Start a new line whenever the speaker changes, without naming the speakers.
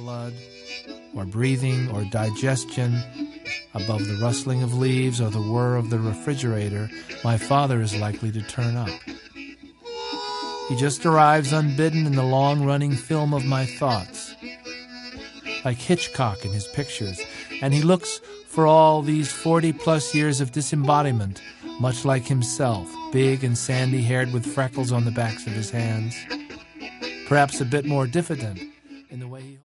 blood, or breathing, or digestion, above the rustling of leaves or the whir of the refrigerator, my father is likely to turn up. He just arrives unbidden in the long-running film of my thoughts, like Hitchcock in his pictures, and he looks for all these 40-plus years of disembodiment, much like himself, big and sandy-haired with freckles on the backs of his hands. Perhaps a bit more diffident,